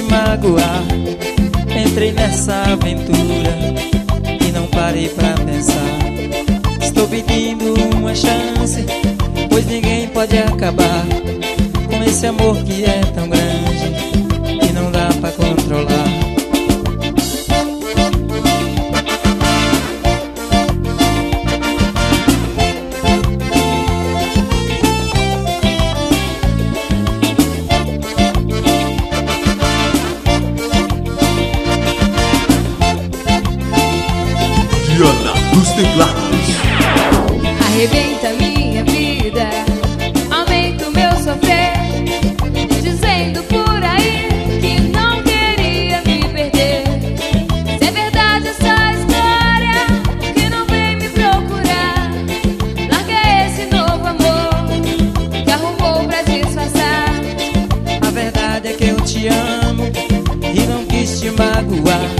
magoar. Entrei nessa aventura e não parei pra pensar. Estou pedindo uma chance, pois ninguém pode acabar com esse amor que é tão grande e não dá pra controlar. Diana dos teclados. Arrebenta minha vida, aumenta o meu sofrer, dizendo por aí que não queria me perder. Se é verdade essa história, que não vem me procurar, larga esse novo amor que arrumou pra disfarçar. A verdade é que eu te amo e não quis te magoar.